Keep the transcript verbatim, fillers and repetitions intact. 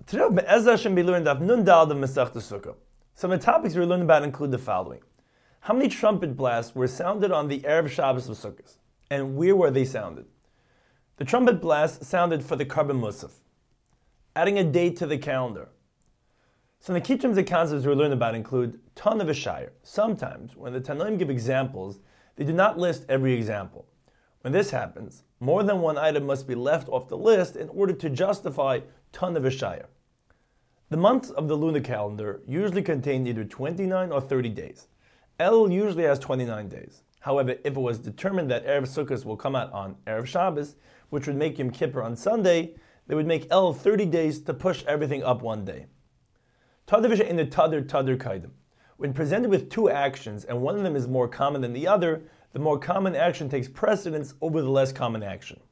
Today, Be'ezah Hashem be learned of Nun Dal of Masechta Sukkah. Some of the topics we're learning about include the following. How many trumpet blasts were sounded on the Erev Shabbos of Sukkot? And where were they sounded? The trumpet blast sounded for the Karban Musaf. Adding a date to the calendar. Some of the key terms and concepts we're learning about include ton of a shire. Sometimes, when the Tanoim give examples, they do not list every example. When this happens, more than one item must be left off the list in order to justify ton of a shire. The months of the lunar calendar usually contain either twenty-nine or thirty days. El usually has twenty-nine days. However, if it was determined that Erev Sukkot will come out on Erev Shabbos, which would make Yom Kippur on Sunday, they would make El thirty days to push everything up one day. Tadavisha in the Tadr Tadr Kaidim. When presented with two actions and one of them is more common than the other, the more common action takes precedence over the less common action.